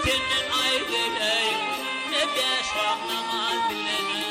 senin aygılay ne beş vakit namaz bilenay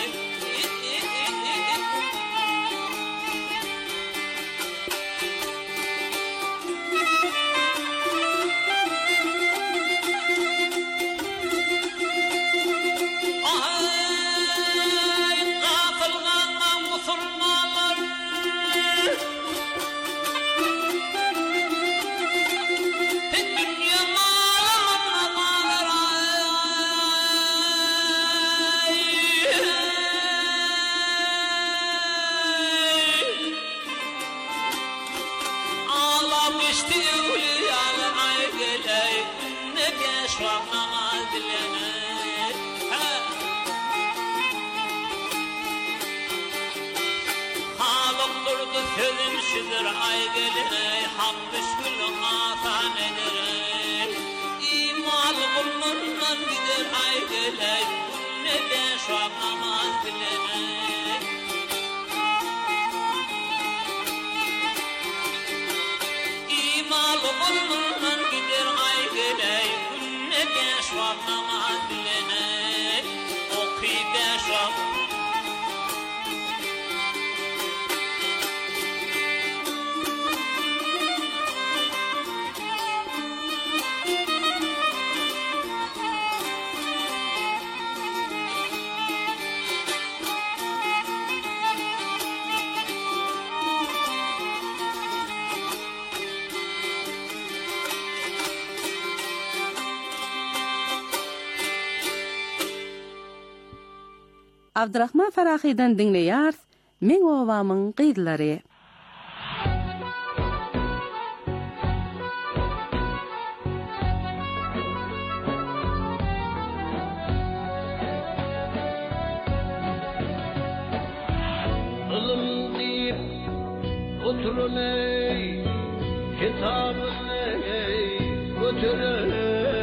Sözümsüdür aygılay, hak müşkül atan eder. İmal bulundan gider aygılay, ne beş vakit namaz bilenay. İmal bulundan gider aygılay, ne beş vakit namaz bilenay. Okuy beş vakit Abdurrahman Farahi'den dinleyar, Men Ovamın Qıydları. Ilım deyip oturun ey, kitabın ey, götürün.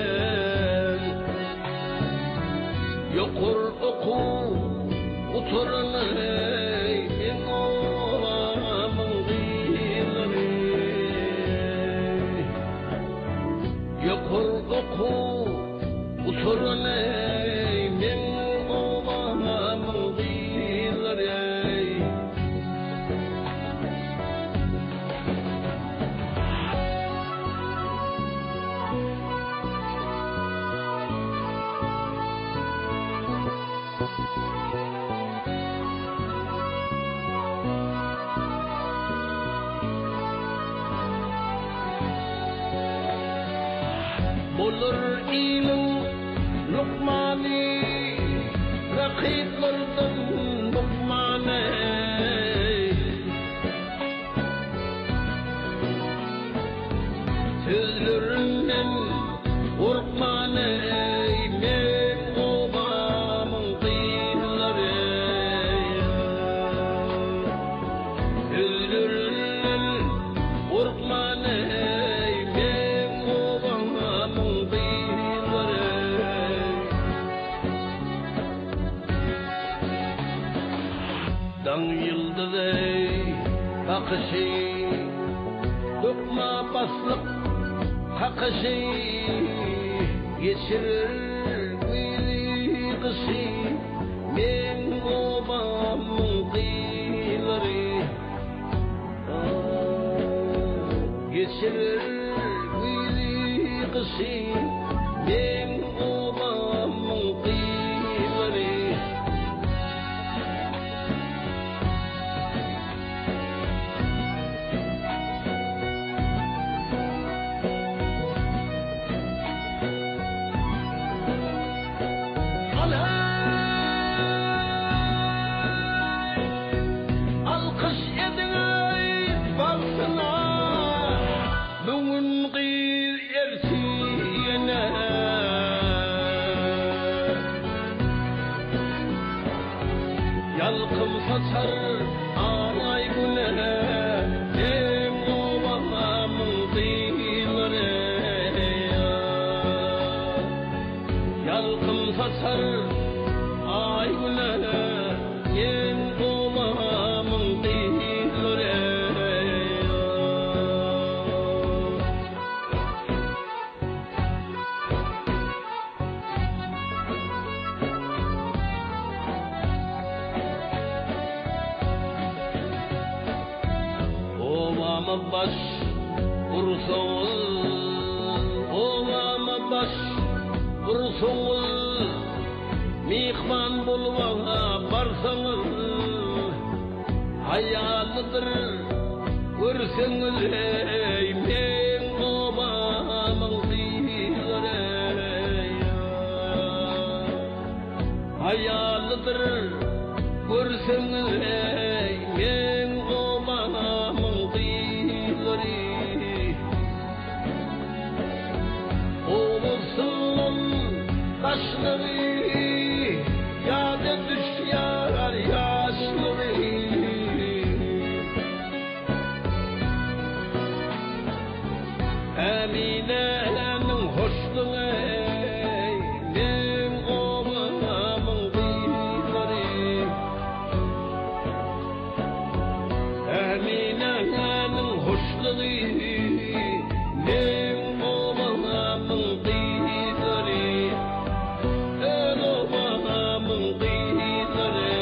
Yokur oku, oturun ey, en ovamın qıydları. Yokur oku, oturun ey, en ovamın qıydları. Olur ilim Lukmani, rakiplerden Lukmani. Sözlerinden korkmani, men ovamın qıydları. Sözlerinden korkmani, men ovamın qıydları. Dan yıldız ey bakışı, lokma baslık hakışı, geçirir kıyısı, men ovamın qıydları. Geçirir kıyısı, men ovamın qıydları. Alkış edin ey baksana, bugün qıyır ersiyene. Yalqım saçar ağlay güne, en ovamın qıydları. Yalqım saçar ay güne, en ovamın qıydları. Ovama baş vursanız, ovama baş vursanız, mihman bulmaya barsanız, hayalıdır görseniz ey men ovamın diyleri. Hayalıdır görseniz ey men ovamın diyleri. Oğuzun taşları yâde düşyar yaşları. Emine'nin hoşluğu ey men ovamın diyleri. Emine'nin hoşluğu men ovamın diyleri. El ovamın diyleri.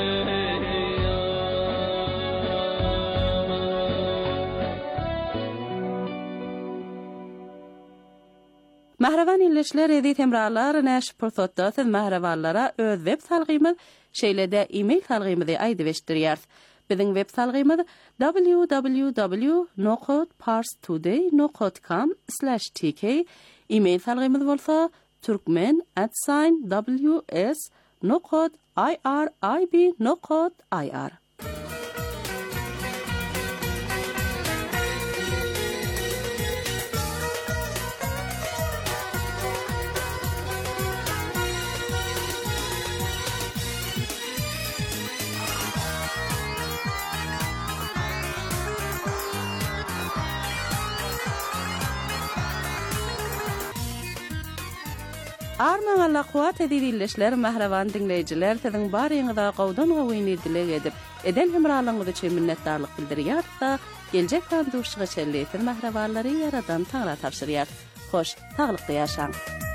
Mahravan ilişler edit emralar näş pursatda mahravallara öz web salgymyz şeýlede e-mail salgymyzy aýdyp Bizim web salgymyz www.nokotparstoday.com/tk. E-mail salgymyz bolsa turkmen@ws.irib.ir. Arman Allah kuat edilişler mahravan dinleyijiler siziň baryňyza gowdan gowyny dilek edip eden hemralygyňyzy üçin minnetdarlyk bildirýär-da geljek tandyşyga çelleýär mahrawanlary yaradan taňra tapşyrýar. Hoş, taglykda ýaşaň.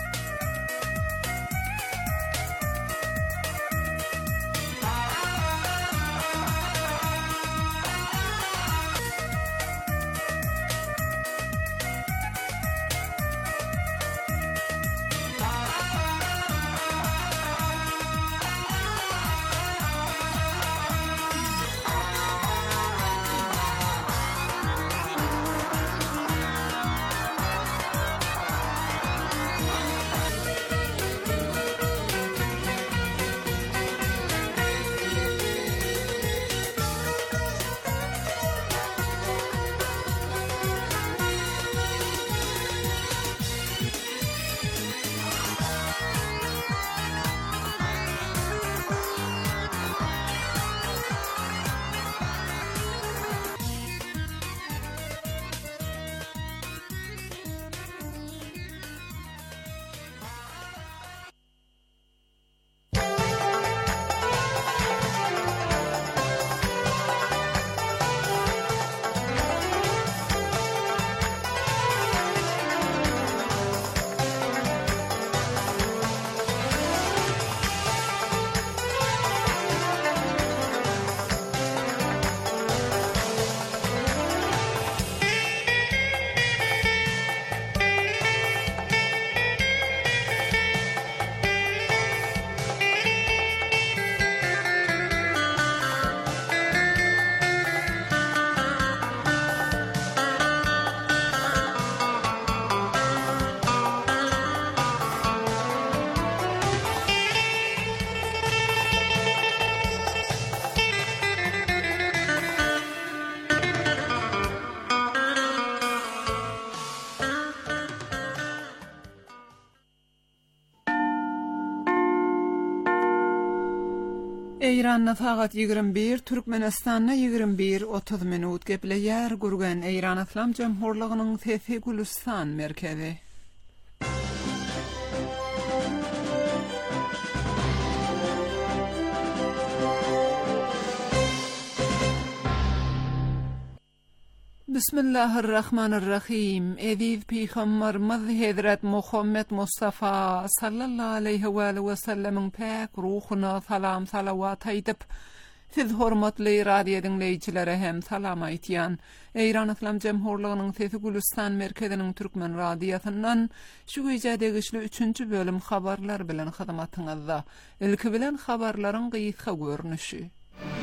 Eýranda sagat 21, Türkmenistanda 21:30 minut gepleýär gurgan Eýran Islam Jamhurlygynyň Sesi Gülistan merkezi. Bismillahirrahmanirrahim. Ediz Peygamberimiz Hazrat Muhammed Mustafa sallallahu aleyhi ve sellem'in pek ruhuna salam salavat aýdyp, Siz hormatly radio dinleýijilere hem salam aýtýan. Eýran Islam Jemhurlygynyň Sesi Gülistan merkeziniň türkmen radiosyndan şu güýje degişli 3-nji bölüm habarlar bilen hyzmatyňyzda. Ilki bilen habarlaryň gysga görnüşi.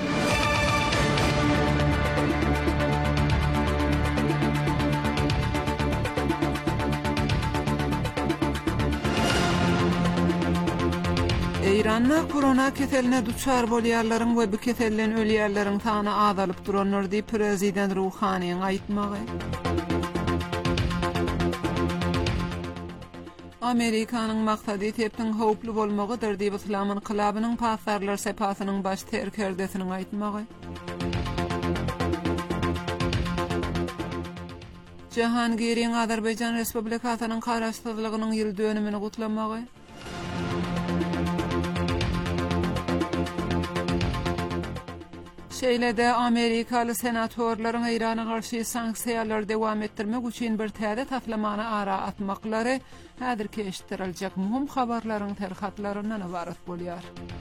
Eýranda korona keseline duçar bolýarlaryň we bu keselden ölýärleriň sany azalyp duranlar diýip prezident Ruhanyň aýtmagy. Amerikanyň maksady tepden howply bolmagydyr diýip Islam inqilabynyň pasarlar sepasynyň baş terkerdesiniň aýtmagy. Jahangiriň Azerbaýjan Respublikasynyň garaşsyzlygynyň ýyl dönümini gutlamagy. Şeýlede Amerikaly senatorlaryň Eýrana garşy sanksiýalar dowam etdirmek üçin bir täze taslamany ara atmaklary häzir keşdiriljek muhim habarlaryň terhatlaryndan ibaret bolýar.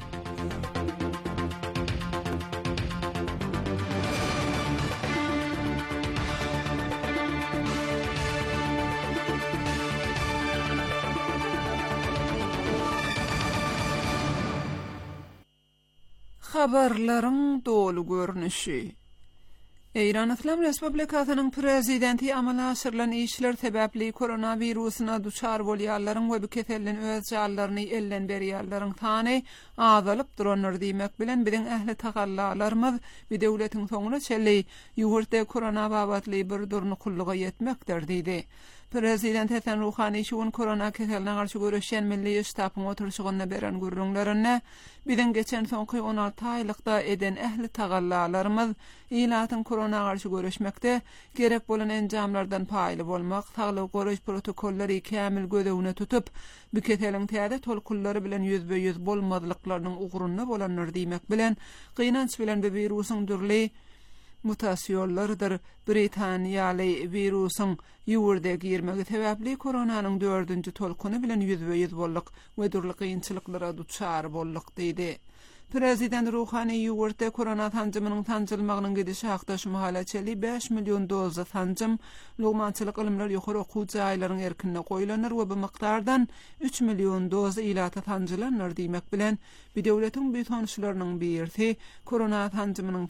Habarlaryň dolu görnüşi. Eýran Islam Respublikasynyň prezidenti amal aşyrylan işler sebäpli koronawirusyna duçar bolýarlaryň we bu keselden öz jallaryny elden berýärleriň sany azalyp duranlar diýmek bilen biziň ähli tagallalarymyz bir döwletiň soňuna çelli ýurtda korona babatly bir durny kulluga ýetmekdir diýdi. Prezident Hasan Ruhany şuň korona keseline garşy görüşen milli ştabyň oturşygyna beren gurrunlaryna biziň geçen soňky 16 aýlykda eden ähli tagallalarymyz ilatyň korona garşy görüşmekde gerek bolan enjamlardan paýly bolmak, saglyk goraş protokollary kämil gödegine tutup bu keseliň täze tolkullary bilen ýüzbe-ýüz bolmadylyklarynyň ugrunna bolanlar diýmek bilen gynanç bilen bu wirusyň dürli mutasiýonlardyr. Britaniýaly wirusyň ýurda girmegi sebäpli koronanyň 4-nji tolkuny bilen ýüzbe-ýüz bollyk we durly kynçylyklara duçar bollyk diýdi. Prezident Ruhany ýurtda korona tanjymynyň tanjylmagynyň gidişi hakda şu mahalaçeli 5 milyon doza tanjym lugmançylyk ilmler ýokary okuw jaýlaryň erkinine goýulanır we bu mikdardan 3 milyon doza ilata tanjylanır diýmek bilen bir döwletiň büýtançylarynyň birisi korona tanjymynyň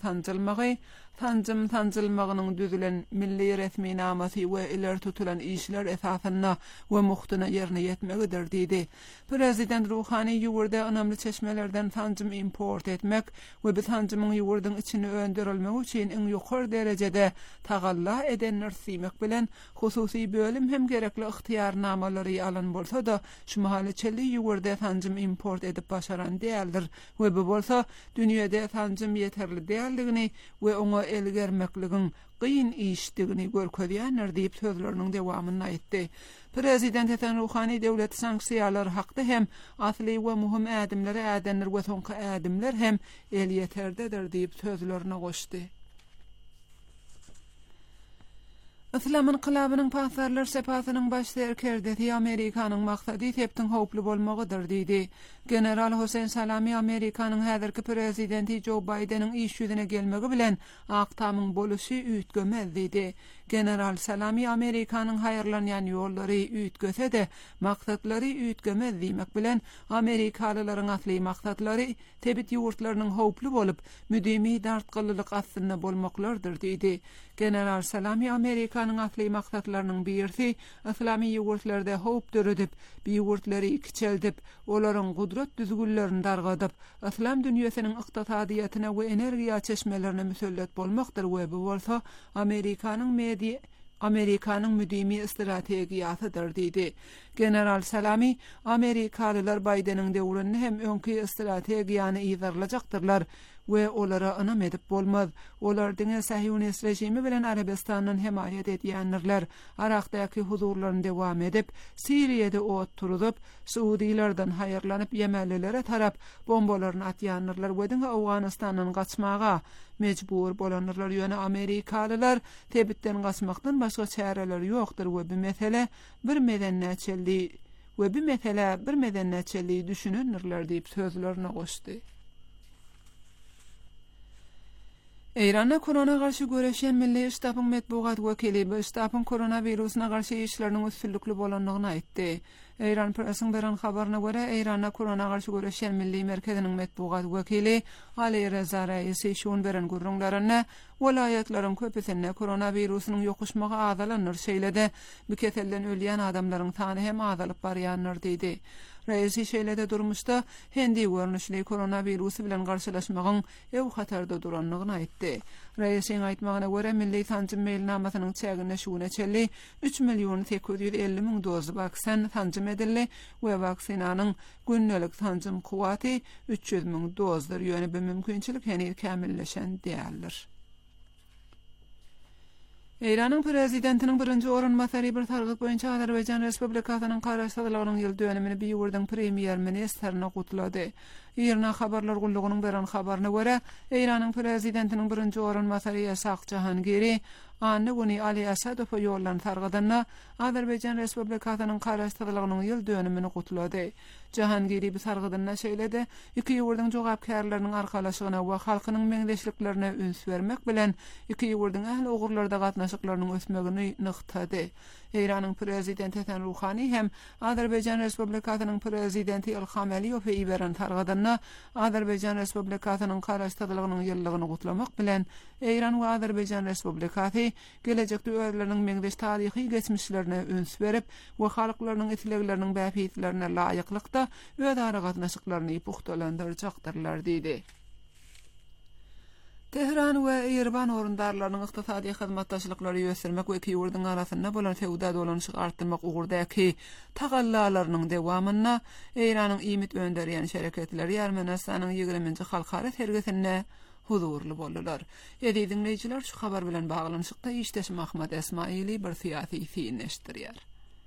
tanjylmagynyň düzülen milli resmi namasy we iler tutulan işler esasyna we muhtyna ýerine ýetmegidir diýdi. Prezident Ruhany ýurda önemli çeşmelerden tanjym import etmek we bu tanjymyň ýurdyň içine öndürilmegi üçin iň ýokary derejede tagalla edenler diýmek bilen hususy bölüm hem gerekli ihtiýarnamalary alan bolsa da şu mahalaçeli ýurda tanjym import edip başaran däldir we bu bolsa dünýede tanjym ýeterli däldigini we oňa elgermekligiň gyn işdigini görkezýänler diýip sözleriniň dewamyny aýtdy. Prezident Hasan Ruhany döwlet sanksiýalary hakda hem asly we muhim ädimleri ädenler we soňky ädimler hem el ýeterdedir diýip sözlerini goşdy. Islam inqilabynyň pasarlar sepasynyň baş terkerdesi Amerikanyň maksady tepden howply bolmagydyr diýdi. General Hossein Salami Amerikanyň häzirki prezidenti Joe Biden'in iş ýüzüne gelmegi bilen aktamyň boluşy üýtgemez diýdi. General Salami Amerikanyň haýyrlanýan ýollary üýtgese de maksatlary üýtgemez diýmek bilen Amerikalylaryň asly maksatlary tebit ýurtlarynyň howply bolup müdimi dartgylylyk aslynda bolmaklardyr diýdi. General Salami Amerikanyň asly maksatlarynyň birisi islami ýurtlarda howp döredip, bu ýurtlary kiçeldip, olaryň gudrat düzgünlerini dargadyp, islam dünýäsiniň ykdysadyýatyna we energiýa çeşmelerine müsellet bolmakdyr we bu bolsa Amerikanyň müdimi strategiýasydyr diýdi. General Salami Amerikalylar Bidenin döwründe hem öňki strategiýany ýyzarlajaktyrlar we olara anam edip bolmaz. Olar diňe Sahyonist rejimi bilen Arabistanyň hemaýet edýänler. Araqdaky huzurlaryny dowam edip, Siriýede ot turup, Suudilerden haýyrlanyp Yemenlilere tarap bombalaryny atýanlar we diňe Awganystanyň gaçmaga mecbur bolanlar ýöne Amerikalylar tebitten gaçmakdan başga çäreler ýokdur we bu mesele bir medeniyetçiliği düşünenler diýip sözlerini goşdy. Eýranda korona garşy göreşen Milli Ştabyň medbugat wekili bu ştabyň koronawirusyna garşy işleriniň üstünlikli bolanlygyny aýtdy. Eýran presiň beren habaryna görä, Eýranda korona garşy göreşen Milli Merkeziniň medbugat wekili Ali Reza Reisi şuň beren gurrunlaryna welaýatlaryň köpüsinde koronawirusynyň ýokuşmagy azalanýar şeýlede bu keselden ölýän adamlaryň sany hem azalyp barýanlar diýdi. Reisi şeýlede durmuşda hendi görnüşli koronavirusy bilen garşylaşmagyň ew hatarda duranlygyny aýtdy. Reisiň aýtmagyna görä Milli Tanjym mailnamasynyň çäginiňe çelli 3.850.000 doz vaksin tanjym edildi we vaksinanyň günnelik tanjym kuwaty 300.000 dozdur. Ýöne bu mümkinçilik henüz kämilleşen däldir. Eýranyň prezidentiniň birinji orunmasary bir targyp boýunça Azerbaýjan Respublikasynyň garaşdyrlygynyň ýyl dönümini bir ýurdun premier ministerine gutlady. Ýerine habarlar gullugynyň beren habaryna görä, Eýranyň prezidentiniň birinji orunmasary Esaq Jahangiri anny güni Ali Asadow ýollan targadanna Azerbaýjan Respublikasynyň garaşdyrlygynyň ýyl dönümini gutlady. Jahangiri bu targadanna şeýledi, iki ýurdun jogapkärleriniň arkalaşygyna we halkynyň meňdeşliklerine üns bermek bilen iki ýurdun ähli ugurlarda gatnaşyklarynyň ösmegini nyktady. Eýranyň prezidenti Hasan Ruhani hem Azerbaýjan Respublikasynyň prezidenti Ilham Aliýew ýiberen targadanna Azerbaýjan Respublikasynyň garaşdyrlygynyň ýyllygyny gutlamak bilen Eýran we Azerbaýjan Respublikasy gelejekde özleriniň meňdeş taryhy geçmişlerine üns berip we halklarynyň itilegleriniň bäpitlerine laýyklykda özara gatnaşyklaryny puhtalandyrjakdyrlar diýdi. Tehran we Erban orundarlarynyň ykdysady hyzmatdaşlyklary ýösermek we iki ýurdun arasynda bolan fewda dolanışyk artdyrmak ugurdaky tagallalarynyň dewamyna Eýranyň ýmit önderýän şereketleri Ermenistanyň 20-nji halkara sergisine huzurly boldular. Edi dinleýijiler şu habar bilen baglanyşykda işdeşim Ahmet Esmaili bir syýasy fiýin eşitdirýär.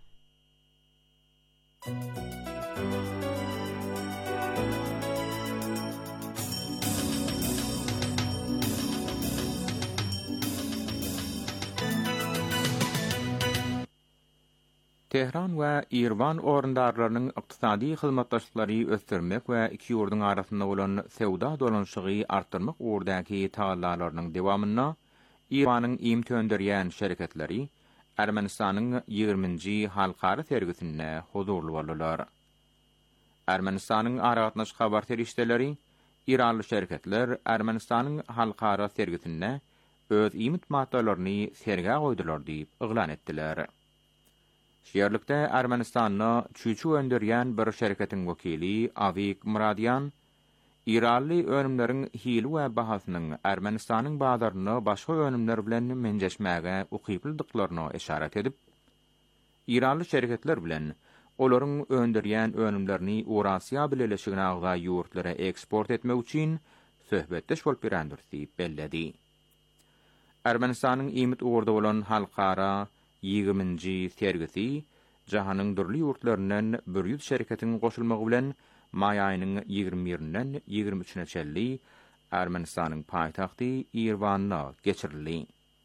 Tehran we Erban orundarlarynyň ykdysady hyzmatdaşlyklary ösdürmek we iki ýurdun arasynda bolan sewda dolanşygy artdyrmak ugurdaky tagallalarynyň dewamyna Eranyň iýim tönderýän şereketleri Ermenistanyň 20-nji halkara sergisine huzurly boldular. Ermenistanyň aragatnaş habar terişdeleri İranly şereketler Ermenistanyň halkara sergisine öz iýmit maddalaryny serge goýdular diýip yglan etdiler. Şeýerlikde Ermenistanyny çüçü önderýän bir şerketiň wekili Avik Muradyan İranly önümleriň hili we bahasynyň Ermenistanyň bazaryny başga önümler bilen menjeşmäge ukyplydyklaryna işaret edip, İranly şerketler bilen olaryň önderýän önümlerini Eurasiýa bileşigine agza ýurtlara eksport etmek üçin söhbetdeş bolup berendir diýip belledi. Ermenistanyň iýmit ugurda bolan halkara 20-nji sergisi jahanyň durly ýurtlarynyň 100 şerketiň goşulmagy bilen may aýynyň 21-den 23-ne çelli Ermenistanyň paýtagty Erwanda geçirildi.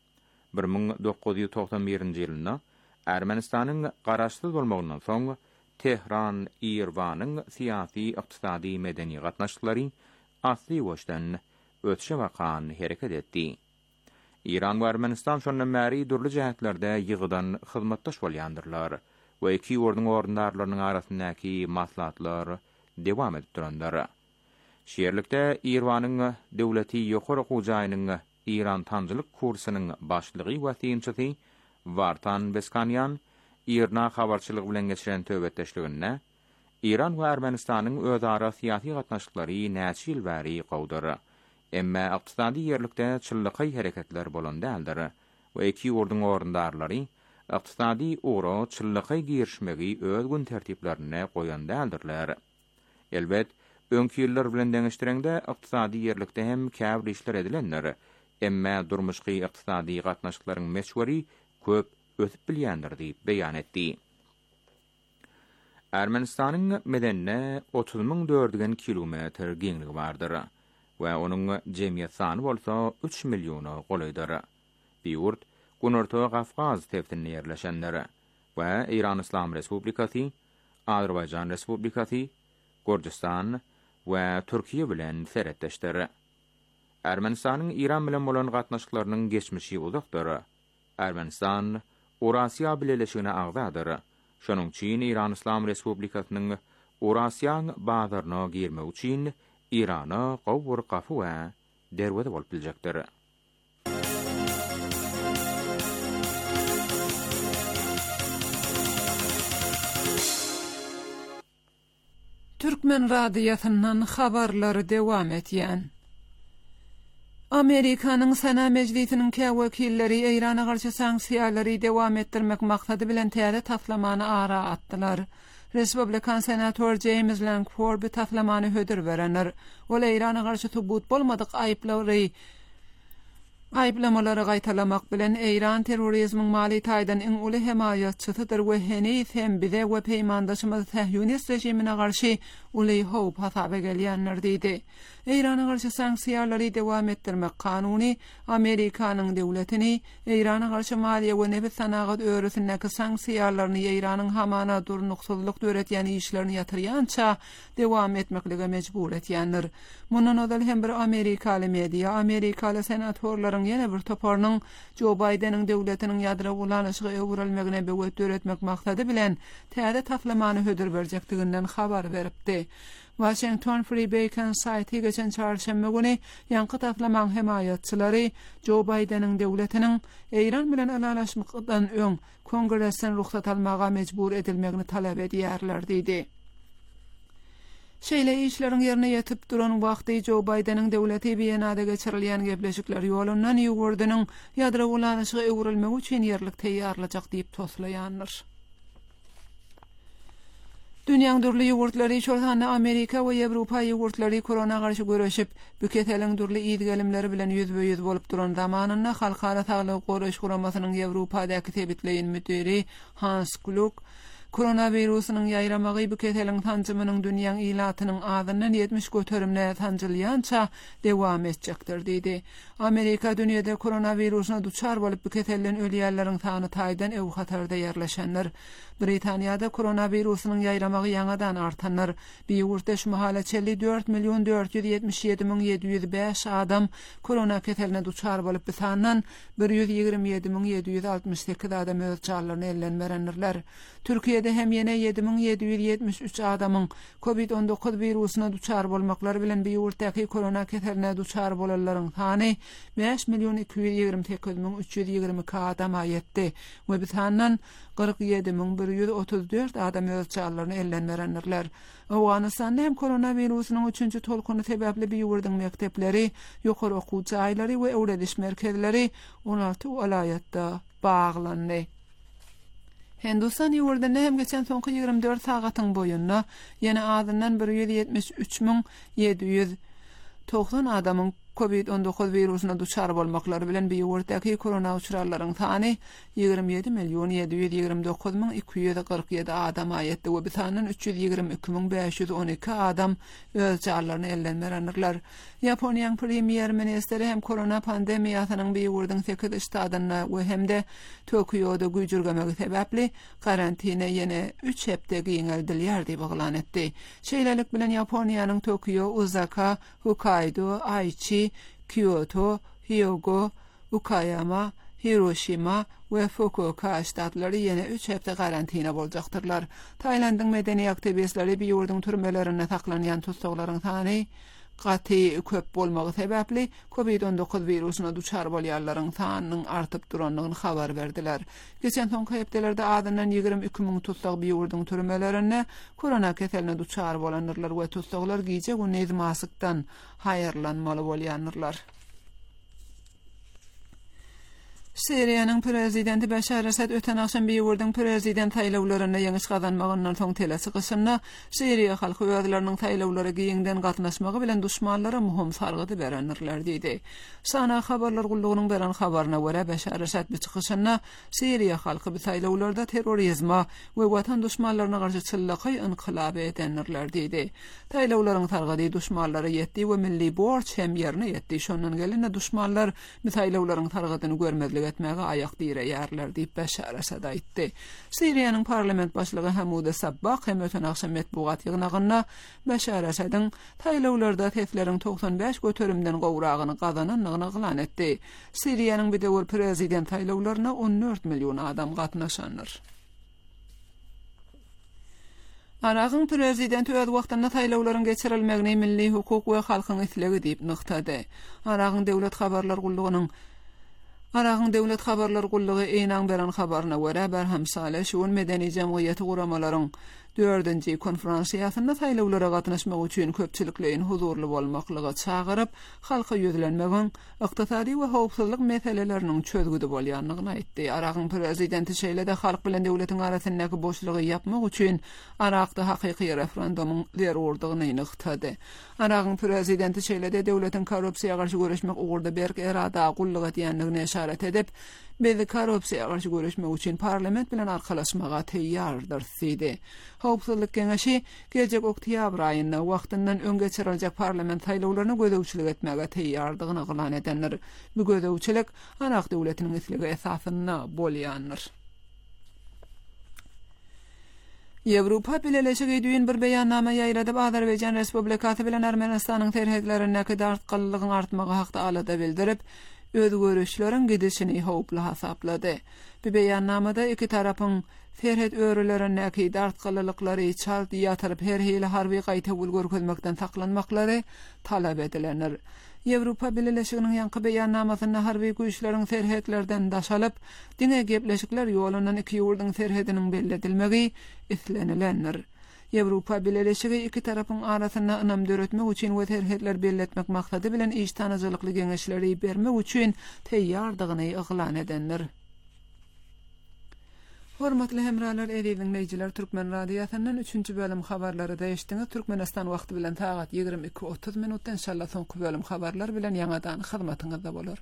1991-nji ýylda Ermenistanyň garaşsyz bolmagyndan soň Tehran Erwanyň syýasy, ykdysady, medeni gatnaşyklary asly wagtdan ötüşe bakan hereket etdi. İran we Ermenistan şondan bäri durly jähetlerde ýygydan hyzmatdaş bolýandyrlar we iki ýurdun orundarlarynyň arasyndaky maslahatlar dewam edip durandar. Şeýerlikde Erwanyň döwleti ýokary hujaýynyň İran tanjylyk kursynyň başlygy we teýimçisi Vartan Beskanyan İrna habarçylygy bilen geçiren töwbetdeşligine İran we Ermenistanyň özara syýasy gatnaşyklary näçe ýyl bäri gowdary. Emma ykdysady ýerlikde çyllyky hereketler bolan däldir we iki ýurdun orundarlary ykdysady ora çyllyky girişmegi öz gün tertiplerine goýan däldirler. Elbet, öňki ýyllar bilen deňeşdirende ykdysady ýerlikde hem käbir işler edilenler, emma durmuşky ykdysady gatnaşyklaryň meşguri köp ötüp bilýändir diýip beýan etdi. Ermenistanyň medenine 30.000 kilometr geňligi bardyr we onuň jemgyýet sany bolsa 3 milliona golaýdyr. Bu ýurt Gunorta Gafgaz tepdinde ýerleşenler we Iran Islam Respublikasy, Azerbaýjan Respublikasy, Gürcistan we Türkiýe bilen seretdeşdir. Ermenistanyň İran bilen bolan gatnaşyklarynyň geçmişi uzakdyr. Ermenistan Eurasiya bileleşigine agdadyr. Şonuň üçin İran İslam Respublikasynyň Eurasiýa bazaryna girmek üçin İrana gowur gafy we derwede bolup biljekdir. Türkmen radiosynyň habarlary dewam etýän. Amerikanyň Sena Meclisiniň käwekilleri Irana garşy sanksiýalary dewam etdirmek maksady bilen täze taslamany ara atdylar. Respublikan senator James Lankford bu taslamany hödür berenler. Ol Irana garşy tubut bolmadyk aýplamalary gaýtalamak bilen Iran terrorizmiň mali taýdan iň uly hemaýatçysydyr we heni hem bize we peýmandaşymyz Sahyonist rejimine garşy uly howp hasaby gelýänler diýdi. Irana garşy sanksiýalary dewam etdirmek kanuny Amerikanyň döwletini Irana garşy maliýe we nefis sanagat öwrüsindäki sanksiýalaryny Iranyň hamana durnuksyzlyk döretýän işlerini ýatyrýança dewam etmeklige mejbur etýändir. Mundan odal hem bir Amerikaly media, Amerikaly senatorlaryň ýene bir toparnyň Joe Biden'in döwletiniň ýadra ulanışyga öwrülmegine bewet öretmek maksady bilen täze taslamany hödür berjekdiginden habar beripdi. Washington Free Beacon saýty geçen çarşamba güni ýanky taslamaň hemaýatçylary Joe Biden'in döwletiniň Iran bilen alalaşmykdan öň Kongressden ruhsat almaga mejbur edilmegini talap edýärler diýdi. Şeýle işleriň ýerine ýetip duran wagty Joe Biden'in döwleti Wiena'da geçirilýän gepleşikler ýolundan ýugurdynyň ýadra ulanışyga öwrülmek üçin ýerlik teýýarlajak diýip toslaýanlar. Dünýäň durly ýugurtlary şolhany Amerika we Ýewropa ýugurtlary korona garşy göreşip, büketeliň durly ýygy bilen ýüzbe-ýüz bolup duran zamanyna Halkara Saglyk Goraş Guramasynyň Ýewropadaky tebitleýin müdiri Hans Klug koronavirusynyň ýaýramagy büketeliň tanjymynyň dünýäň ilatynyň adynyň 70 göterimle tanjylýança dewam etjekdir diýdi. Amerika dünýede koronavirusyna duçar bolup büketeliň ölýärleriň sany taýdan öw hatarda ýerleşenler. Britaniýada koronavirusynyň ýaýramagy ýaňadan artanlar. Bir ýurtdaş mahalaçeli 4.477.705 adam korona keteline duçar bolup bisandan 127.768 adam öz çarlaryny ellenmerenler. Türkiýede hem ýene 7.773 adamyň COVID-19 virusyna duçar bolmaklary bilen bir ýurtdaky korona keteline duçar bolanlaryň sany 5.228.322 adama ýetdi. We bisandan 47.134 adam öz çarlaryny ellenmerenler. Awganystanda hem koronavirusynyň 3-nji tolkuny sebäpli bir ýurdyň mektepleri, ýokary okuw jaýlary we öwrediş merkezleri 16 welaýatda baglandy. Hindistan ýurdynda hem geçen soňky 24 sagatyň boýunda ýene adyndan 173.790 adamyň COVID-19 virusuna duçar bolmaklary bilen bir ýurtdaky korona uçurlarynyň sany 27.729.247 adama ýetdi we bitanyň 322.512 adam öz jarlaryny ellenmerenler. Ýaponiýanyň premier ministeri hem korona pandemiýasynyň bir ýurdyň 8 ştatyna we hemde Tokyoda güýjürgemegi sebäpli karantina ýene 3 hepde giňeldilýär diýip baglan etdi. Şeýlelik bilen Ýaponiýanyň Tokyo, Osaka, Hokkaido, Aichi, Kyoto, Hyogo, Okayama, Hiroshima we Fukuoka ştatlary ýene 3 hepde karantina boljaktyrlar. Taýlandyň medeni aktivistleri bir ýurdyň türmelerine saklanýan tutsaklaryň sany gaty köp bolmagy sebäpli COVID-19 virusyna duçar bolýarlaryň sanynyň artyp duranlygyny habar berdiler. Geçen soňky hepdelerde adyndan 22.000 tutsak bir ýurdyň türmelerine korona keseline duçar bolanlar we tutsaklar giýje gündüz masykdan haýyrlanmaly bolýanlar. Siriýanyň prezidenti Bashar Asad öten akşam bir ýurdyň prezident taýlawlaryna ýeňiş gazanmagyndan soň telesigysyna Siriýa halky öwrüleriniň taýlawlary giýinden gatnaşmagy bilen düşmanlara muhim sargydy berenler diýdi. Sana habarlar gullugynyň beren habaryna görä Bashar Asad bu çykyşyna Siriýa halky bu taýlawlarda terrorizma we watan düşmanlaryna garşy çyllaky inqilab edenler diýdi. Taýlawlaryň sargydy düşmanlara ýetdi we milli borç hem ýerine ýetdi. Şondan gelende düşmanlar bu taýlawlaryň sargydyny görmezlik göwçülük etmäge aýak diýerler diýip Beşar Esad aýtdy. Siriýanyň parlament başlygy Hamuda Sabbaq hem öten akşam metbuat ýygnagynda Beşar Esad'yň taýlawlarda tefleriň 95 göterimden gowragyny gazananlygyny glan etdi. Siriýanyň bidewel prezident taýlawlaryna 14 million adam gatnaşanlar. Aragyn prezident öz wagtynda taýlawlaryň geçirilmegini milli hukuk we halkyň isligi diýip nyktady. Aragyn döwlet habarlar gullugynyň Döwlet habarlar gullugy eýnaň beren habaryna görä Berham Saleh şuun medeni jemgyýeti guramalaryň 4-nji konferensiýasynda taýlawlara gatnaşmak üçin köpçülikleýin huzurly bolmaklyga çagyryp, halka ýödülenmegin ykdysady we howpsuzlyk meseleleriniň çözgüdi bolýanlygyny aýtdy. Aragyn prezidenti şeýle-de halk bilen döwletiň arasyndaky boşlugy ýapmak üçin Aragda hakyky referendumuň zerurdygyny nyktady. Aragyn prezidenti şeýle-de döwletiň korrupsiýaga garşy görüşmek ugurda berk erada gullyk etýänligine işaret edip, "Biz korrupsiýaga garşy görüşmek üçin parlament bilen arkalaşmaga teýýardyr" diýdi. Howpsuzlyk Geňeşi gelecek oktyabr aýynda wagtyndan öň geçiriljek parlament taýlawlaryny gödäwçilik etmäge teýýardygyny glan edenler. Bu gödäwçilik Arag döwletiniň isligi esasynda bolýandyr. Ýewropa Birleşigi düýün bir beýannama ýaýradyp Azerbaýjan Respublikasy bilen Ermenistanyň terhetlerine dartqallygyň artmagy hakda alada bildirip, öz görüşleriň gidişini howply hasaplady. Bu beýannamada iki tarapyň terhet örelerindäki dartqallyklary çalt ýatyryp her hili harby gaýta görkezmekden saklanmaklary talap edilenler. Ýewropa Birleşiginiň ýanky beýannamasynda harby güýçleriň terhetlerden daşalyp, diňe gepleşikler ýolundan iki ýurdyň terhetiniň belledilmegi islenilenler. Ýewropa Birleşigi iki tarapyň arasynda ynam döretmek üçin we terhetler belletmek maksady bilen iş tanıjylykly geňeşleri bermek üçin teýýardygyny ýaglan edenler. Hormatly hemralar, dinleyijiler, Türkmen radiosynyň 3-nji bölüm habarlary daýşdyňyz. Türkmenistan wagty bilen saat 22:30 minutda inşallah soňky bölüm habarlar bilen ýangadan hyzmatyňyzda bolar.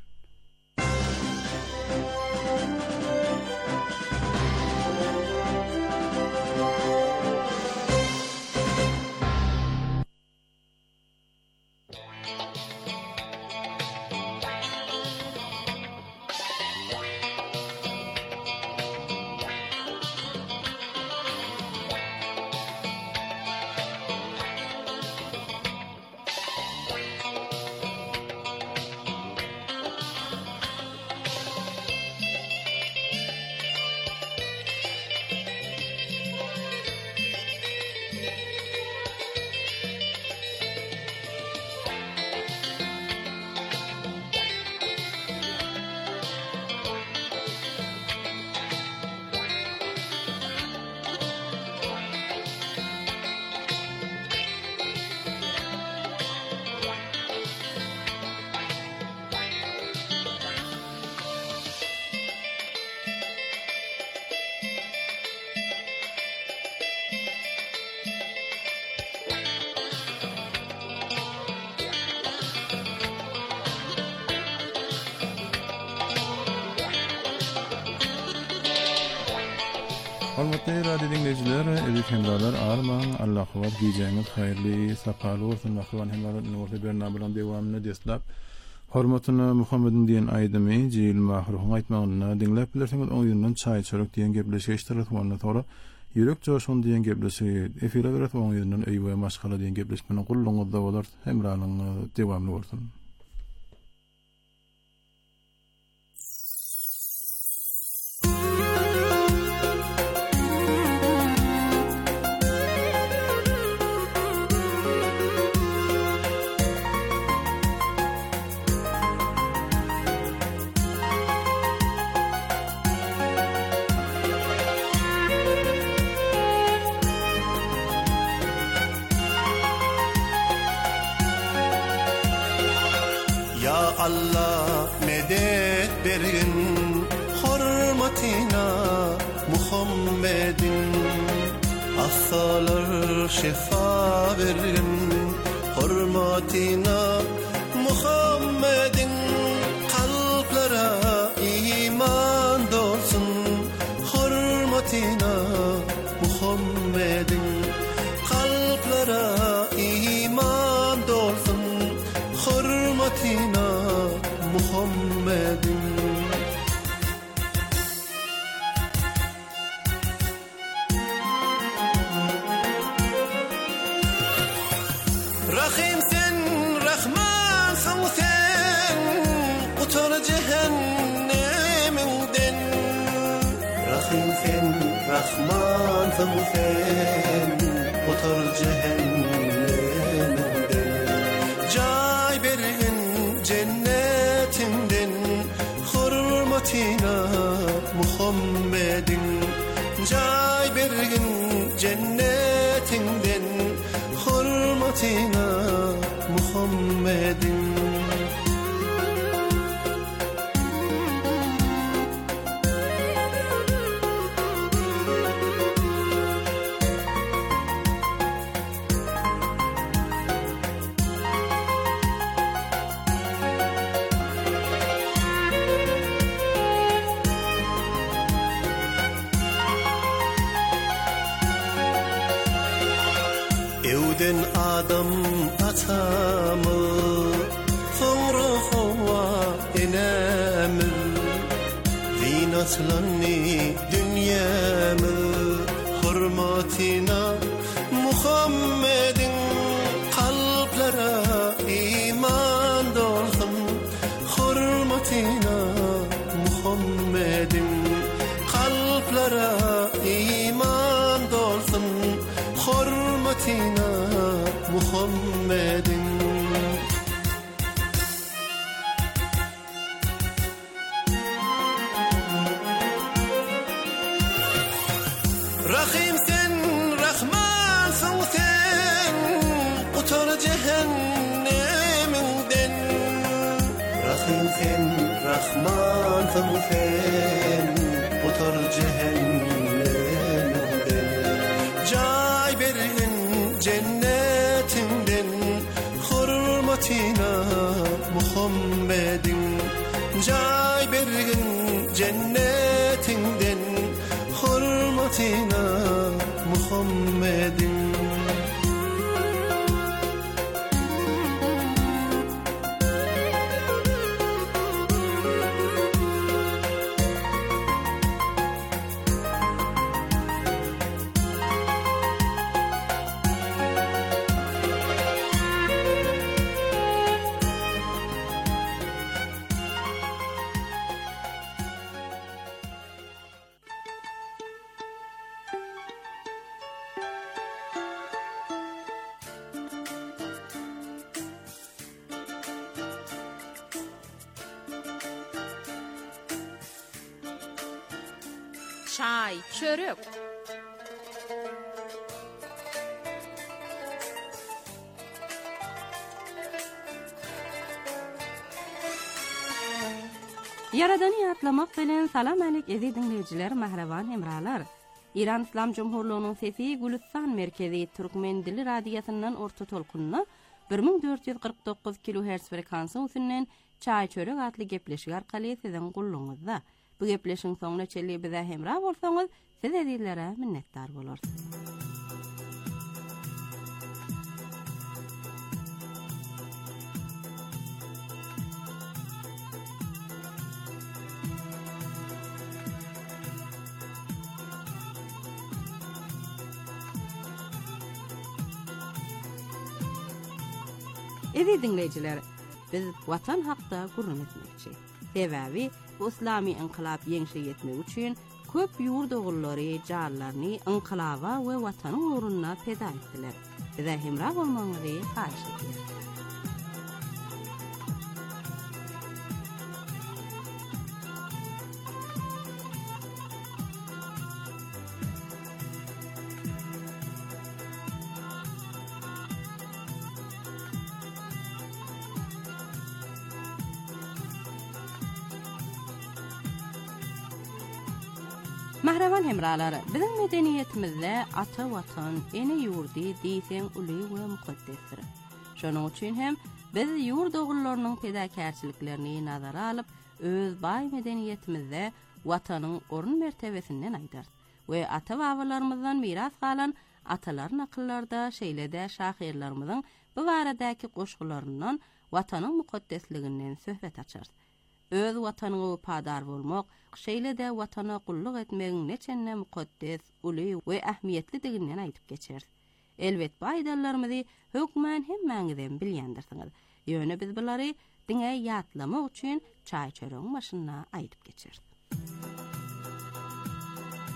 Hormatly radio dinleyijiler, edip hemdalar arman Allah howat giýjeňiz haýyrly, sapaly bolsun. Mahwan hemdalar nurly bernameler bilen dewamyny deslap. Hormatyny Muhammedin diýen aýdymy Jil Mahruhun aýtmagyny dinläp bilersiňiz, oň ýerden çaý çörek diýen gepleşik iştirýär sonra ýürek joşun diýen gepleşik efire beret, oň ýerden öýwe maşgala diýen gepleşmeni gulluňyzda bolar. Hemranyň dewamly bolsun. Allah medet berin hormatina Muhammedin hastalar şifa verin hormatina Muhammedin kalplara iman dolsun hormatina Muhammedin kalplara iman dolsun hormatina Muhammedin Rahim sen Rahmansın sen Otur cehennemden Cay bergin cennetinden Hurmatina Muhammedin Cay bergin cennetinden Hurmatina Muhammedin Evden adam atamı Sonra hova enemir Zinatlanni dünyamı Hurmatina Muhammedin Kalplara iman dolsun Hurmatina Muhammedin Kalplara iman dolsun Hurmatina Muhammedin Rahim sen Rahmansın sen Utar cehenneminden Rahim sen Rahmansın sen Utar cehennemden Cay bergin cennetinden Hurmatina Muhammedin Cay bergin cennetinden Hurmatina Muhammedin Çay, çörek. Yaradanı yatlamak bilen salam alik ezi dinleyiciler, mahravan hemralar. İran İslam Cumhurluğu'nun sesi Gülistan Merkezi Türkmen Dili Radiyasından orta tolkununa 1449 kHz frekansı usunnen Çay Çörek adlı gepleşik arkalı sizin kulluğunuzda. Bu gepleşin sonuna çelli bize hemra bolsanız, siz edillere minnettar bolursunuz. Ezi dinleyiciler, biz vatan haqda gurrun etmekçi. Sebebi, bu İslami inkılap yeňşe yetmek üçin köp yurt oğulları jarlaryny inkılaba we watanyň uğruna peda etdiler. Bize hemrah bolmaňyzy haýyş etdiler. Mahravan hemralar, bizim medeniyetimizde ata vatan, ene yurdi diýsen uly we mukaddesdir. Şonuň üçin hem biz yurt oğullarynyň pedakärçiliklerini nazara alyp, öz bay medeniyetimizde watanyň orun mertebesinden aýdar we ata babalarymyzdan miras galan atalar nakyllarda şeýlede şahyrlarymyzyň bu baradaky goşgularyndan watanyň mukaddesliginden söhbet açar. Öz watanyňa padar bolmak, şeýlede watana gulluk etmegiň neçenne mukaddes, uly we ähmiýetlidiginden aýdyp geçer. Elbet bu aýdarlarymyzy hökmen hemmäňizden bilýändirsiňiz. Ýöne biz bulary diňe ýatlamak üçin çay çöregiň başyna aýdyp geçer.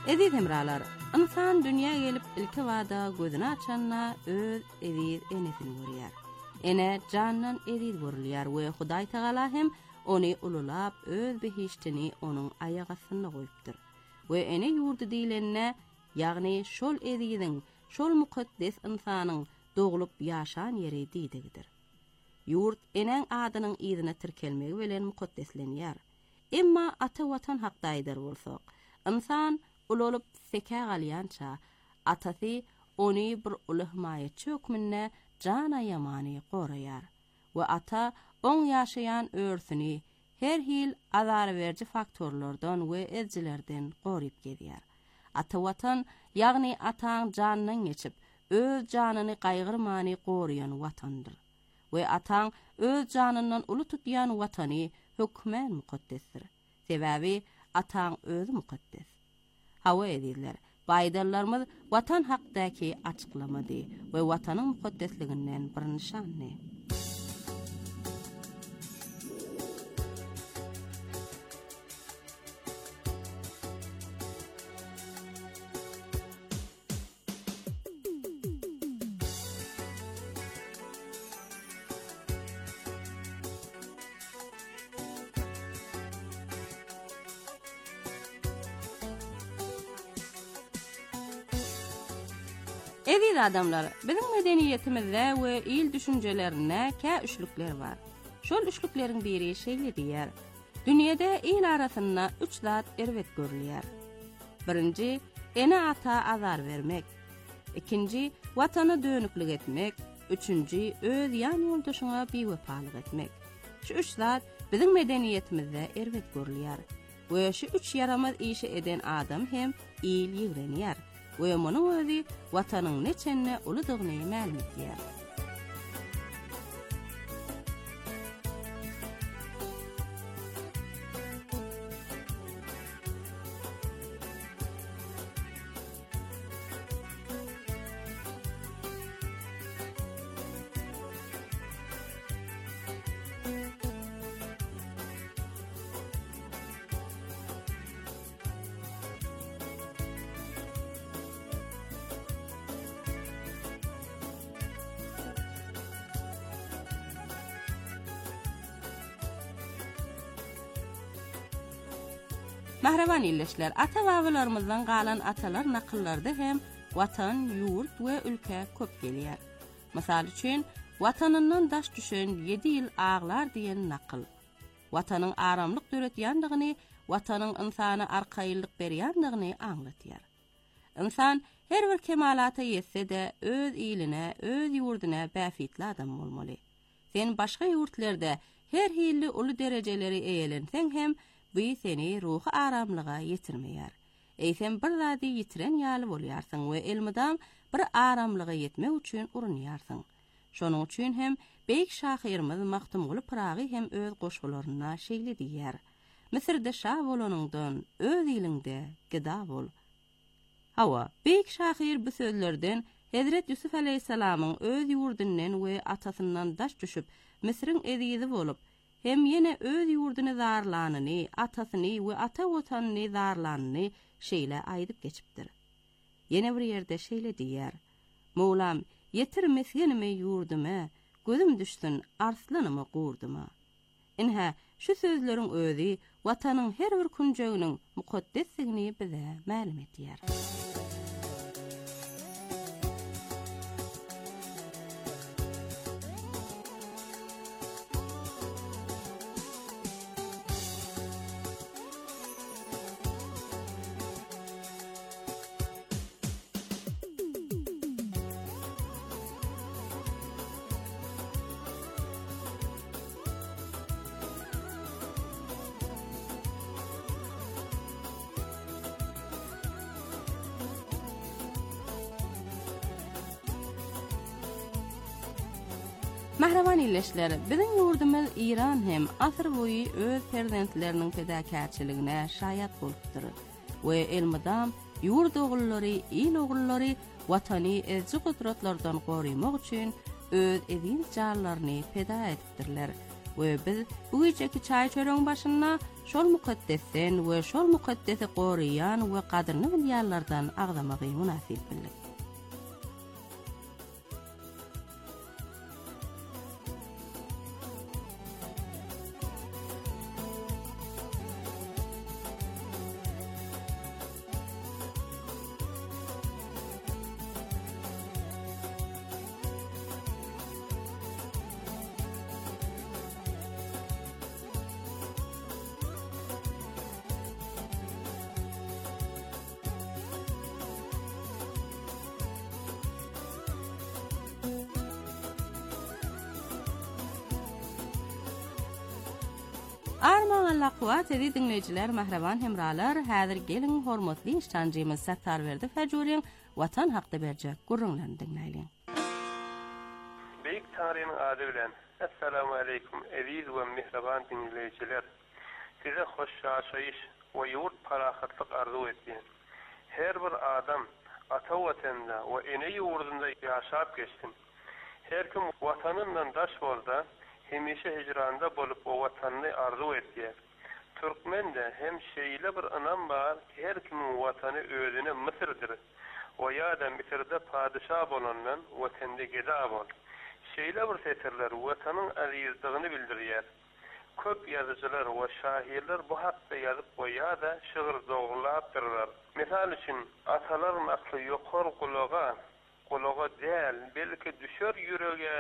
Edid hemralar, insan dünya gelip ilki wada gözüni açanna öz edid enesini görýär. Ene cannan edid görülýär we Hudaý Taala hem onu ululap öz behiştini onun ayagysyna goýupdyr. We ene ýurdu diýlenne, ýagny şol edidiň, şol mukaddes insanyň dogulup ýaşan ýeri diýdigidir. Ýurt enen adynyň ýerine tirkelmegi bilen mukaddeslenýär. Emma ata watan hakdaýdyr bolsak, insan ululup seka galyança atasy onu bir ulahmaýa çökmünne jana ýamany goraýar. We ata on ýaşaýan örsüni her hil azar berji faktorlardan we ezjilerden goryp gelýär. Ata watan ýagny ataň janynyň geçip öz janyny gaýgyrmany goraýan watandyr. We ataň öz janyndan uly tutýan watany hökmen mukaddesdir. Sebäbi ataň özü mukaddes. Hawa ediller. Baýdarlarymyz watan hakdaky açyklamady we watanyň mukaddesliginden bir nişanny. Edid adamlar, bizim medeniýetimizde we il düşünjelerine kä üçlükler bar. Şol üçlükleriň biri şeýle diýär. Dünýede il arasyna üç zat erwet görülýär. Birinji, ene ata azar vermek. Ikinji, watany dönüklik etmek. Üçünji, öz ýan ýoldaşyna bewepalyk etmek. Şu üç zat bizim medeniýetimizde erwet görülýär. We şu üç yaramaz işi eden adam hem il ýigrenýär. We munyň özi watanyň neçenne ulydygyny ma'lum etýär. Mahravan illeşler, ata-babalarymyzdan galan atalar nakyllarda hem watan, ýurt we ülke köp gelýär. Mysal üçin, watanyndan daş düşen 7 ýyl ağlar diýen nakyl. Watanyň aramlyk döretýändigini, watanyň insana arkaýyllyk berýändigini aňlatýar. Insan her bir kemalata ýetse-de öz iline, öz ýurduna bäfitli adam bolmaly. Sen başga ýurtlarda her hilli uly derejeleri eýelenseň hem bu seni ruhy aramlyga ýetirmeýär. Eýsem bir zady ýitiren ýaly bolýarsyň we elmydam bir aramlyga ýetmek üçin urunýarsyň. Şonuň üçin hem beýik şahyrymyz Maktumguly Piragy hem öz goşgularyna şeýle diýär. Misirde şah bolanyňdan öz ýylynda gida bol. Hawa, beýik şahyr bu sözlerden Hazret Yusuf aleyhissalamyň öz ýurdundan we atasyndan daş düşüp Misiriň edidi bolup hem yine öz ýurduny zarlanyny, atasyny we ata watanyny zarlanyny şeýle aýdyp geçipdir. Yine bir ýerde şeýle diýär: Mowlam, ýetirmesgenime ýurdumy, gözüm düşsün arslanymy gurdumy. Inha şu sözleriň özi watanyň her bir kunjaginiň mukaddesligini bize ma'lum etýär. Mahravan illeşler, bizim ýurdumyz İran hem asır boyu öz prezidentlerinin fedakärçiligine şaýat bolupdyr. We elmydam ýurt ogullary, il ogullary watany ezji gudratlardan gorymak üçin öz edin jarlaryny feda etdirler. we biz bu geceki çay çöreğin başına şol mukaddesten we şol mukaddesi goruyan we kadrını bilýärlerden agdamagy münasip bildik. Arman Allah kuvat edi dinleyijiler, mahraban hemralar, häzir gelin hormatly işçanjymyz Sattarberdi Fajuriň Watan hakda berjek gurrunlaryny dinleýin. Beýik tarynyň ady bilen Assalamu aleykum aziz we mehraban dinleyijiler. Size hoş yaşayış we ýurt parahatlyk arzu etdiň. Her bir adam ata watanda we ene ýurdunda ýaşap geçsin. Her kim watanyndan daş bolsa, hemişe hicranda bolup o watanyny arzu etýär. Türkmende hem şeýle bir anam bar, her kimin watany özüne Mısırdyr. O ýa-da Mısırda padyşa bolandan watanda geda bol. Şeýle bir seterler watanyň azizligini bildirýär. Köp ýazyjylar we şahyrler bu hakda ýazyp goýýar-da şygyr dogulap durlar. Mesal üçin atalar nakly ýokar gulaga däl, belki düşer ýürege,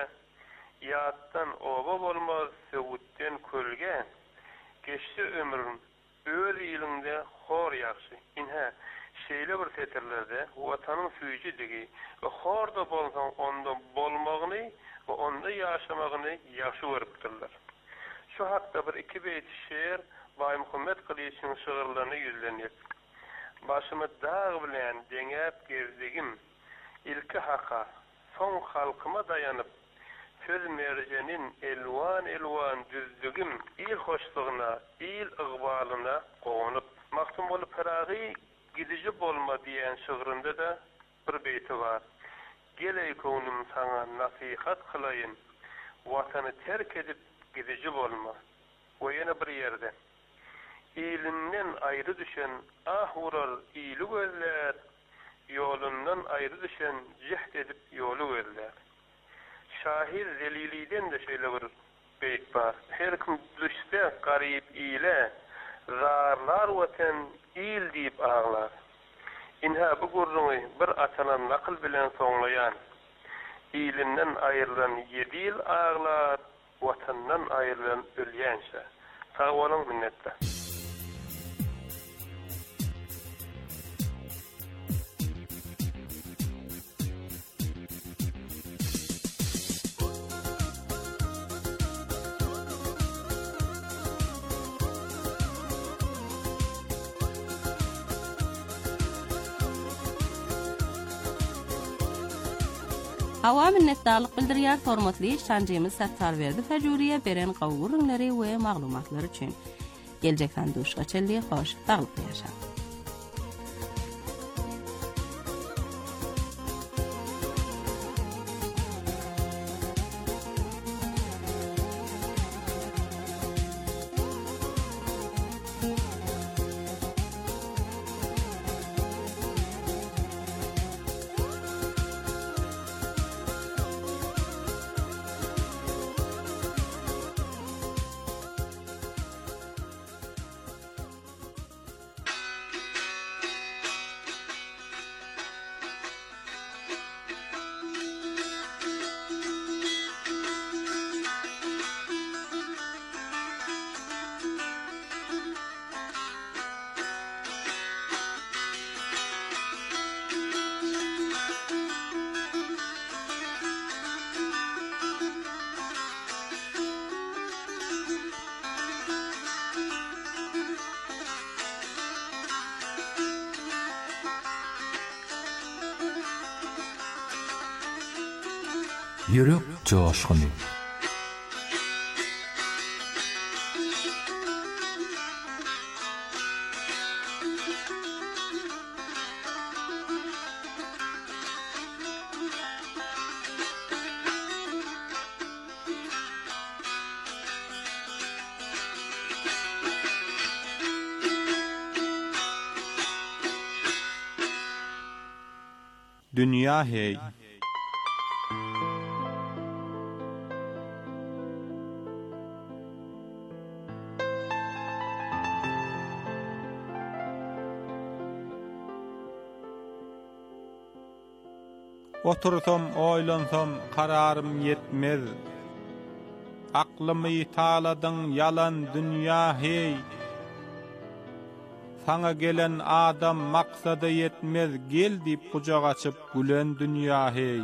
ýatdan oba bolmaz, söwütten kölge, geçdi ömrüm, öz ýylynda hor ýaxşy. Inha, şeýle bir seterlerde watanyň süýjidigi we horda bolsaň onda bolmagyny we onda ýaşamagyny ýaşy görüpdirler. Şu hakda bir iki beýt şeýer Baý Muhammed Kılıçyň şygyrlaryny ýüzlenýär. Başymy dağ bilen deňäp gezdigim, ilki haka, son halkyma dayanıp, söz merjenin elwan düzdügüm, il hoşlugyna, il ygbalyna gowunup, maksum bolup paragy gidiji bolma diýen şygyrynda da bir beýti bar. Geley kownum saňa nasihat kılayın, watany terk edip gidiji bolma. O ýene bir ýerde. İlinden ayrı düşen ah urar iyili gözler, yolundan ayrı düşen cehd edip yolu gözler. Şahir zeliliden de şöyle bir beyt var. Her kim düşse garip iyile, zarlar vatan iyil deyip ağlar. İnha bu gurrunu bir atanan nakıl bilen soňlayan, iyilinden ayrılan 7 yıl ağlar, vatandan ayrılan ölýänçe. Sağ olun minnetler. Hawa minnetdarlyk bildirýär hormatly işçanjymyz Sattarberdi Fajuriýe beren gowrunlary we maglumatlary üçin. Geljekden duşga çeldi, hoş, saglyk ýaşa. Yürek coşkuny. Dünya hey. Otursam, oylansam, kararım yetmez. Aklımı taladın yalan dünya hey. Sana gelen adam maksada yetmez, gel deyip kucak açıp gülen dünya hey.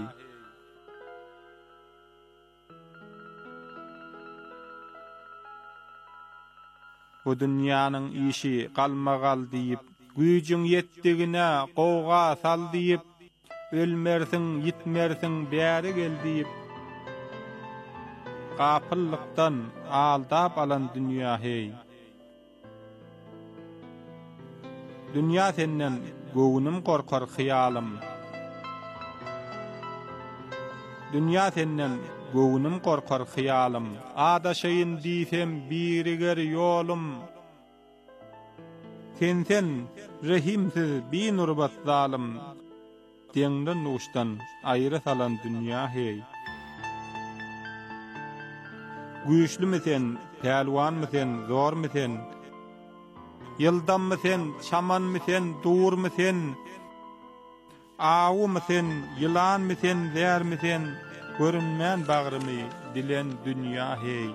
Bu dünyanın işi kalmagal deyip, gücün yettigine qowga sal deyip, ölmersin, yitmersin, bäri gel deyip, gapyllıktan aldap alan dünya hey. Dünya senden göwnüm korkar hyalym. Dünya senden göwnüm korkar hyalym. Adaşayın diýsem biriger ýolum. Sen rahimsiz bir nurbat zalim. Deňden uçtan aýra salan dünya hey. Güýçlü misen, pälwan misen, zor misen? Yıldam mı sen, çaman mı sen, dur mu sen? Awu mı sen, yılan mı sen, zer mi sen? Görünmän bagramy dilen dünya hey.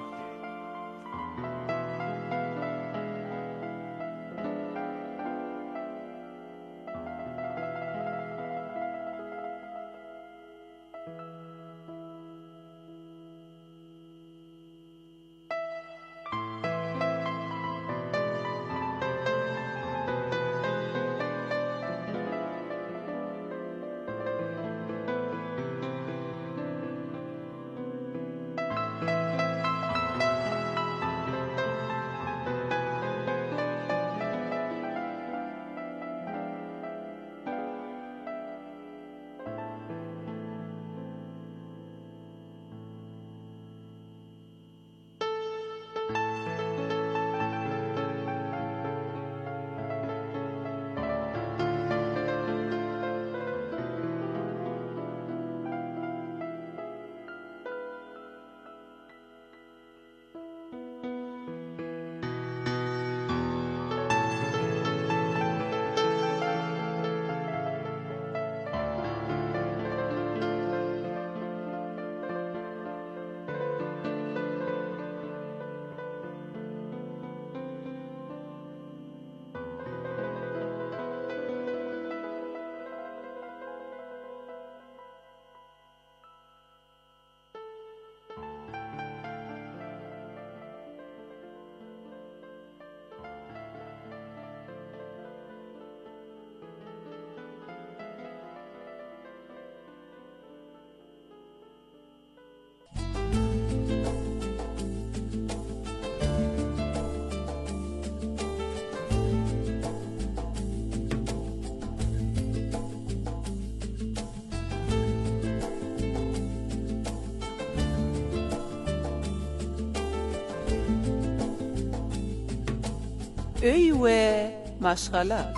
Öy we maşgala.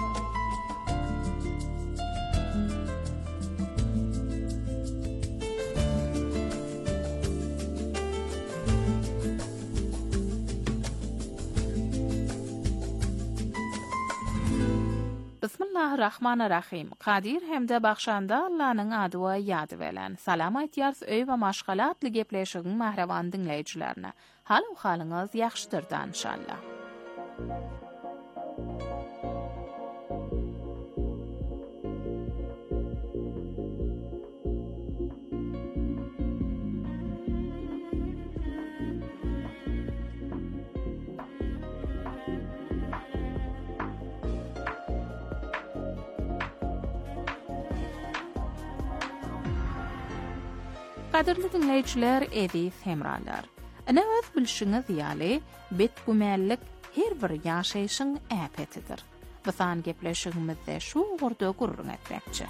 Bismillahirrahmanirrahim. Qadir hemde baxşanda Allah'ın adı we ýady bilen. Salam aýtýarys öý we maşgala atly gepleşigiň mahrawan dinleýijilerine. Halyňyz ýaxşydyr da inşallah. Qadirli dinleýijiler, edis hemralar. Anawaz bilşiňiz ýaly, betgümellik her bir ýaşaýyşyň äpetidir. Bisan gepleşigimizde şu gorda gurrun etmekçi.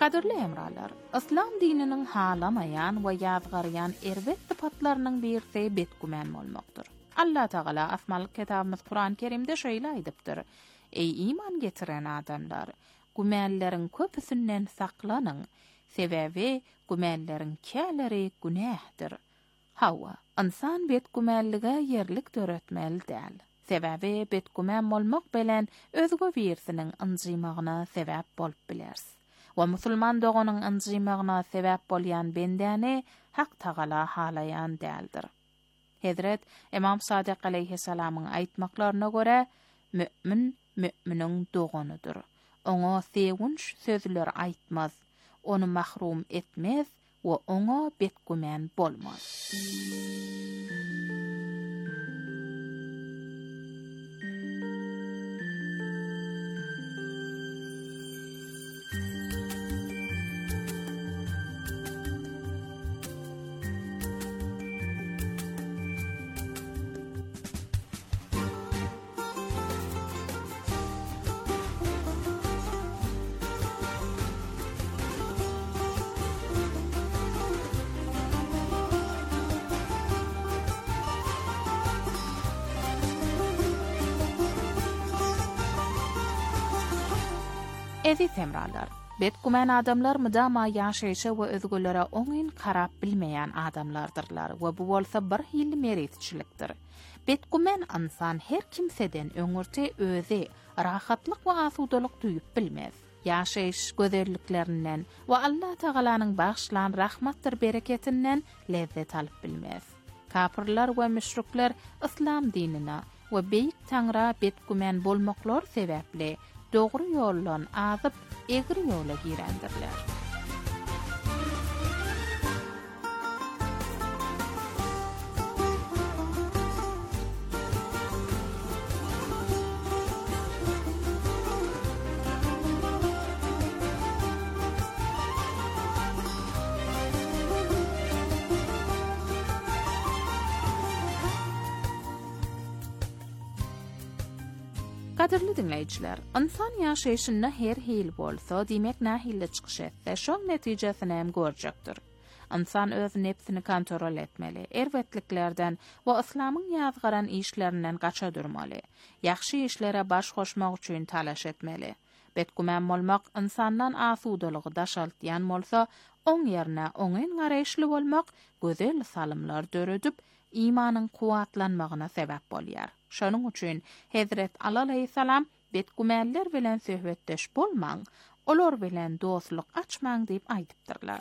Kadirli hemralar, İslam dininin halamayan we ýazgaryan erwet sıfatlarynyň birisi betgümen bolmakdyr. Allah Taala asmalyk kitabymyz Kur'an-ı Kerimde şeýle aýdypdyr: Ey iman getiren adamlar, gümelleriň köpüsünden saklanyň, sebäbi gümelleriň käleri günähdir. Hawa, insan betgümellige yerlik töretmeli däl. Sebäbi betgümen bolmak bilen özgü birsiniň ynjymagyna sebäp bolup bilers. Wa musulman doganyň ynjymagyna sebäp bolýan bendäni Hak Taala halayan däldir. Hazret İmam Sadiq aleyhissalamyň aýtmaklaryna görä, mümin müminiň doganydyr. Oňa sewünç sözler aýtmaz, onu mahrum etmez we oňa betgümen bolmaz. Ezi temralar, betgümen adamlar müdama ýaşaýşa we özgülere oňyn karap bilmeýän adamlardyrlar we bu bolsa bir hil meritçilikdir. Betgümen insan her kimseden öňürte özi rahatlyk we asudalyk duýup bilmez. Ýaşaýyş gözelliklerinden we Allah Tagalanyň bagşlan rahmatdyr bereketinden lezzet alyp bilmez. Kafirler we müşrikler İslam dinine we beýik Taňra betgümen bolmaklar sebäpli dogry ýollan azyp egri ýola girendirler. Kadirli dinleyijiler, insan ýaşaýyşynda her hil bolsa, demek nähille çykyş etse, şoň netijesini hem görjekdir. İnsan öz nefsini kontrol etmeli, erwetliklerden we İslamyň ýazgaran işlerinden gaça durmaly. Ýaxşy işlere baş goşmak üçin talaş etmeli. Betgümen bolmak insandan asudalygy daşaltýan bolsa, oň ýerine oňyn garaýşly bolmak gözel salymlar döredip imanyň kuwatlanmagyna sebäp bolýar. Şonuň üçin Hazret Ali aleyhissalam betgümenler bilen söhbetdeş bolmaň, olar bilen dostluk açmaň diýip aýdypdyrlar.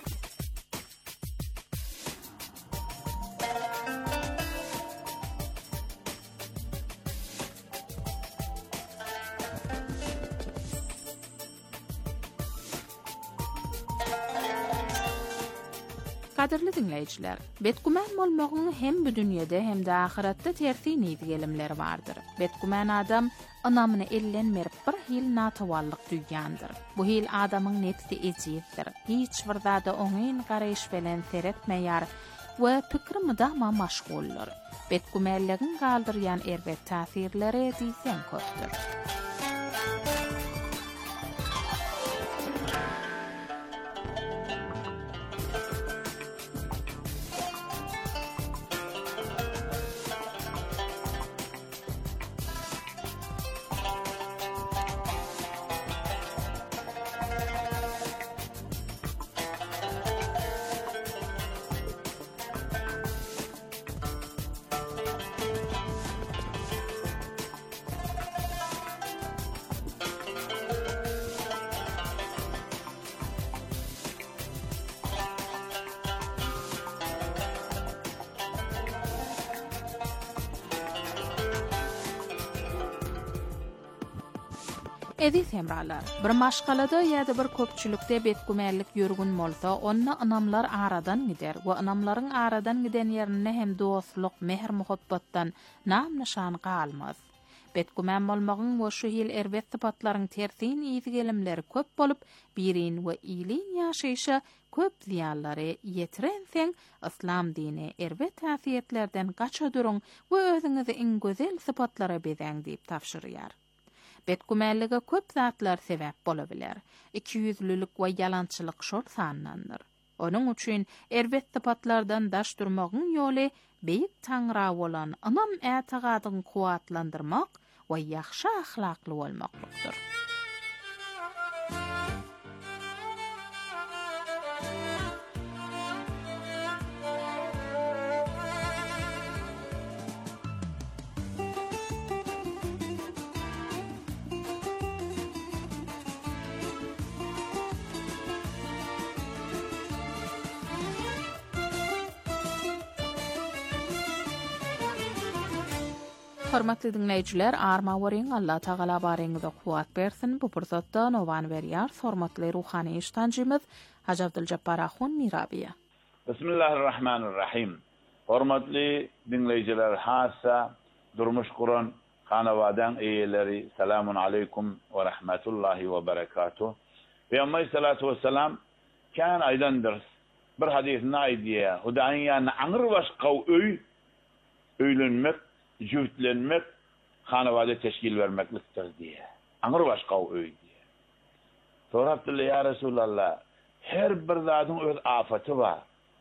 Kadirli dinleyijiler, betgümen bolmagyň hem bu dünýede hem de ahiretde tersin ýelimleri bardyr. Betgümen adam anamyny ellenmerip bir hil natawallyk duýýandyr. Bu hil adamyň nefsi ejizdir. Hiç bir zada oňyn garaýş bilen seretmeýär we pikri mydama maşgullar. Betgümenligiň galdyrýan erwet täsirleri diýsen köpdür. Edi semralar, bir maşgalada ýa-da bir köpçülükde betgümenlik ýürgün bolsa, onna anamlar aradan gider we anamlaryň aradan giden ýerine hem dostluk, mehr muhabbatdan nam nişan galmaz. Betgümen bolmagyň we şu hil erwet sypatlaryň tersin ýygylimleri köp bolup, birin we ýylyn ýaşaýşa köp ziýanlary ýetirenseň, İslam dini erwet täsiýetlerden gaça durun we özüňizi iň gözel sypatlara bezeň diýip tapşyrýar. Betgümälligi köp zatlar sebäp bolabilir. 200'lülük we yalançylyk şol sanandyr. Onun üçin erbet tapatlardan daş durmagyň ýoly beýik taňra bolan anam ätigadyny kuwatlandyrmak we ýaxşy ahlakly bolmaklykdyr. Hormatly dinleýijiler, arma wering Allah Taala bareňizde kuwat bersin. Bu pursatda nowan berýär hormatly ruhany iştanjymyz Haji Abduljabbar Ahun Mirabiýe. Bismillahirrahmanirrahim. Hormatly dinleýijiler, hassa durmuş kuran hanawadan eýeleri, selamun aleykum ve rahmetullahi ve berekatuh. Peygamber sallallahu aleyhi ve sellem kan aydandır. Bir hadisinde aýdýar, Hudaýan aňyr başgaw öýlenmek, jüwtlenmek, hanawada teşkil vermeklikdir diye. Aňyr başgaw öý diye. Sorapdylar, ya Resulallah, her bir zadyň öz afaty bar.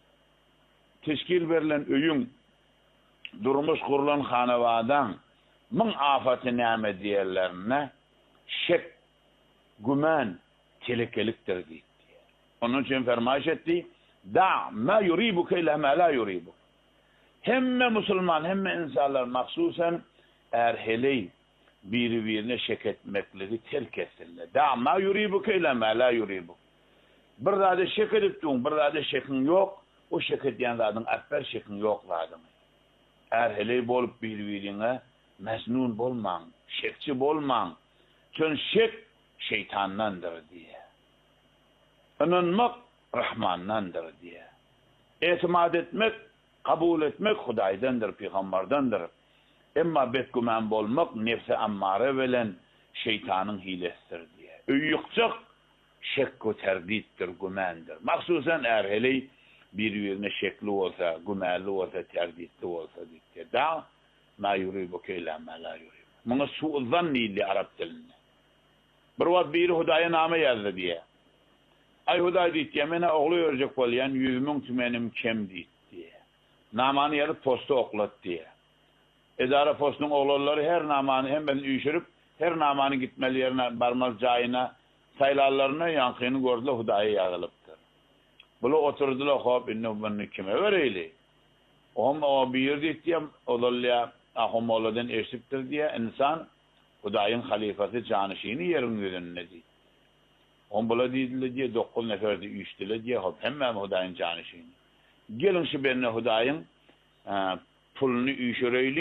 Teşkil berilen öýüň durmuş kurulan hanawadan min afaty näme diýerlerine şek, gümen, telekelikdir diýdi. Onun için fermaýş etdi, da ma yuribuke ila ma la yuribuk. Hemme musulman, hemme insanlar maksusen erheley birbirine şek etmekligi terk etsinler. Da ma yuribuke ila ma la yuribuk. Bir zada şek edipdiň, bir zada şekin yok, o şek edýän zadyň akbar şekin yok zadyň. Erheley bolup birbirine mesnun bolmaň, şekçi bolmaň. Çün şek şeytandandır diye. Inanmak Rahmandandır diye. Etimad etmek, kabul etmek Hudaýdandyr, Peygamberdandyr. Emma betgümen bolmak nefsi ammare bilen şeytanyň hilesidir diye. Öýükçek şek terditdir, gümendir. Maksusen erheley birbirine şekli olsa, gümenli olsa, terditli olsa diye. Da ma yuribuke ila ma la yuribuk. Muňa su'u zanni li Arap dilinde. Bir wagt biri Hudaýa nama ýazdy diye. Ay Hudaý diýdi, mene ogly örjek bolýan 100.000 tümenim kem diýdi. Namany ýazyp posta oklat diye. Edara postunyň oglary her namany hem ben üýşürip, her namany gitmeli ýerine barmaz jaýyna, saýlarlaryna ýankyny gördüler, Hudaýa ýazylypdyr. Bular oturdular, hop, indi bunu kime bereyli? O bir diýdi, olalya ahomoladan eşipdir diye insan Hudaýyň halifasy janişini ýerine ýönünde diýdi. On bula diýdiler diye 9 neferdi üýşdiler diye hop hemme Hudaýyň janişini. Gelin şu benne Hudaýyň pulunu üýşüreyli